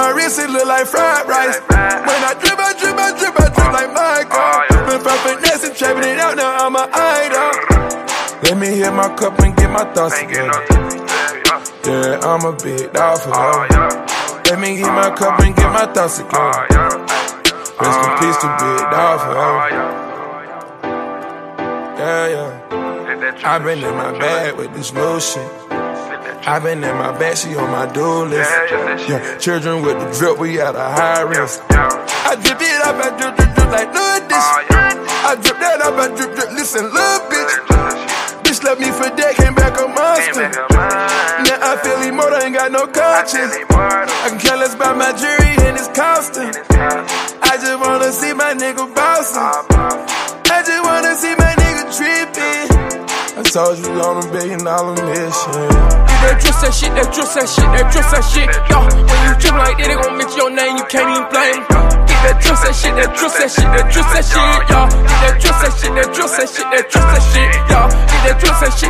my wrist, it look like fried rice. When I drip like Michael. Been from finesse and trapping it out, now I'm an idol. Let me hit my cup and get my thoughts together. Yeah, I'm a big dog for her. Let me hit my cup and get my thoughts together. Rest in peace to big dog for her. Yeah. I been in my bag with this new shit. I been in my bag, she on my do list. Yeah, children with the drip, we at a high risk. I drip it up, I drip like no dish. I drip that up, I drip, listen, little bitch. Bitch left me for dead, came back a monster. Now I feel immortal, ain't got no conscience. I can care less about my jury and its costume. I just wanna see my nigga bossin'. I just wanna see my nigga trippin'. I told you on $1 billion mission. That dress, that shit, that dress, that shit, that dress, that shit. Yo, when you drip like that, they gon' mention your name, you can't even blame. Get that dress, that shit, that dress, that shit, that dress, that shit. Yo, get that dress, that shit, that dress, that shit, that dress, that shit. Yo, get that dress, that shit,